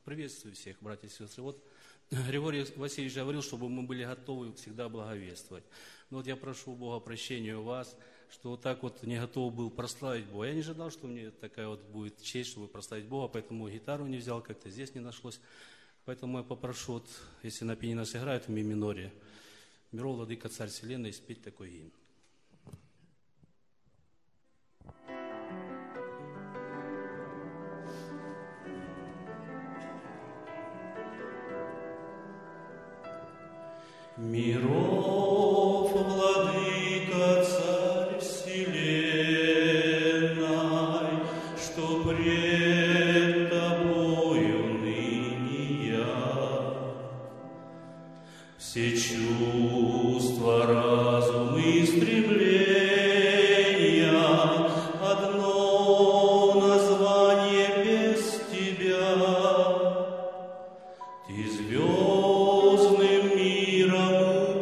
Приветствую всех, братья и сестры. Вот Григорий Васильевич говорил, чтобы мы были готовы всегда благовествовать. Но вот я прошу у Бога прощения у вас, что вот так вот не готов был прославить Бога. Я не ожидал, что мне такая вот будет честь, чтобы прославить Бога, поэтому гитару не взял, как-то здесь не нашлось. Поэтому я попрошу, вот, если на пианино сыграют в ми миноре, «Миров, владыка, царь вселенной», спеть такой гимн. Миров, владыка, царь вселенной, что пред тобою ныне я, все чувства, разум и стремления, одно название без тебя, ты звездным миром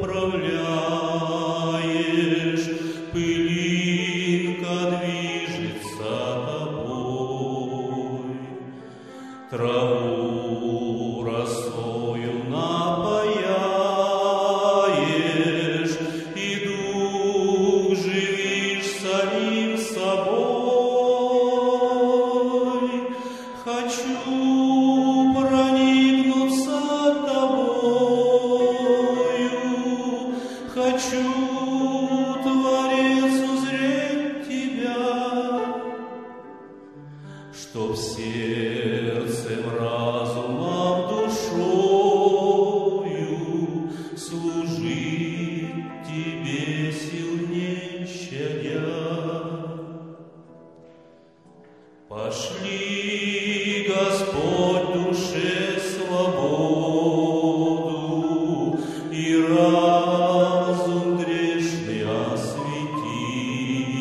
управляешь, пылинка движется тобой, траву росою напояешь, и дух живишь самим собой. Хочу проникнуться тобою, хочу, Творец, узреть тебя, чтоб сердцем, разумом, душою служить тебе, сил не щадя. Пошли, Господь, душе свободу и разум грешный освети.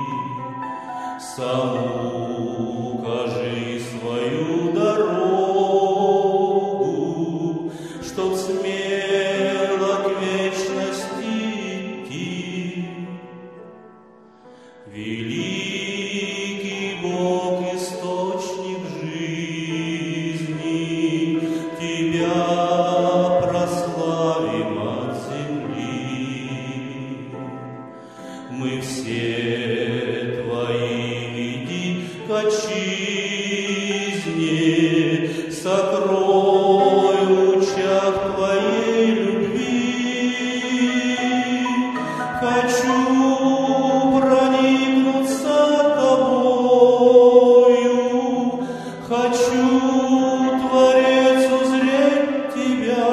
Саму укажи свою дорогу, чтоб смело к вечности идти. Великий Бог, источник жизни, Тебя прославим от земли. Мы все Твои, иди к отчизне, сокрой в лучах Твоей любви. Хочу проникнуться тобою, хочу, Творец, узреть тебя,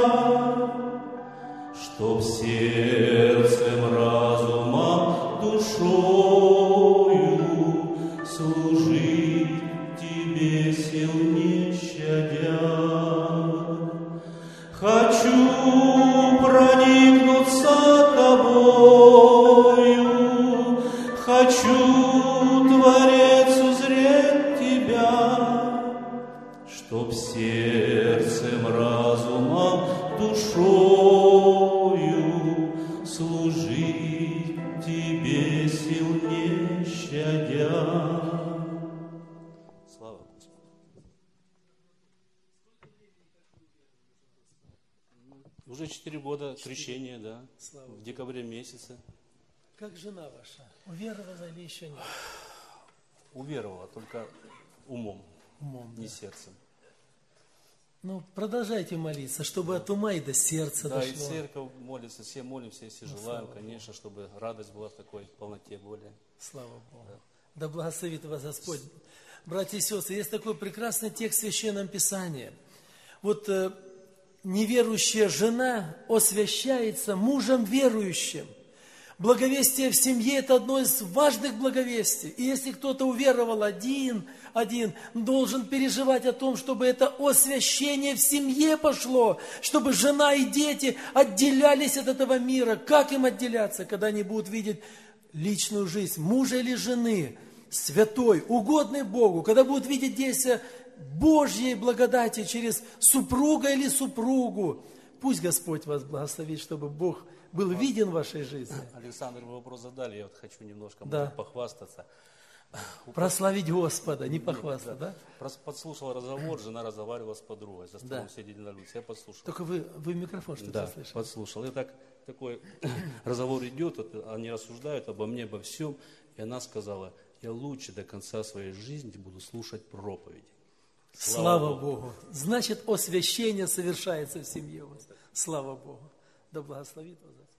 чтоб сердцем, разумом, душою служить тебе, сил не щадя. Хочу проникнуться тобою, хочу, Творец, узреть тебя, чтоб сердцем, разумом, душою служить тебе, сил не щадя. Слава Господу. Уже 4 года крещения, да, в декабре месяце. Как жена ваша? Уверовала или еще нет? Уверовала, только умом, Умом, не да. сердцем. Ну, продолжайте молиться, чтобы от ума и до сердца Да, и дошло. церковь молится, все молимся, если желаем, слава конечно, чтобы радость была в такой полноте более. Слава Богу. Да благословит вас Господь. Братья и сестры, есть такой прекрасный текст в Священном Писании. Вот неверующая жена освящается мужем верующим. Благовестие в семье – это одно из важных благовестий. И если кто-то уверовал один, должен переживать о том, чтобы это освящение в семье пошло, чтобы жена и дети отделялись от этого мира. Как им отделяться, когда они будут видеть личную жизнь мужа или жены, святой, угодный Богу, когда будут видеть действия Божьей благодати через супруга или супругу. Пусть Господь вас благословит, чтобы Бог был виден в вашей жизни. Александр, вы вопрос задали, я вот хочу немножко Да. похвастаться. Прославить Господа, не похвастаться, да? Подслушал разговор, жена разговаривала с подругой, за столом сидели на улице, я подслушал. Только вы в микрофон что-то Да, слышали. подслушал. И такой разговор идет, вот они рассуждают обо мне, обо всем, и она сказала, я лучше до конца своей жизни буду слушать проповеди. Слава Богу. Значит, освящение совершается в семье у вас. Слава Богу. Да благословит вас.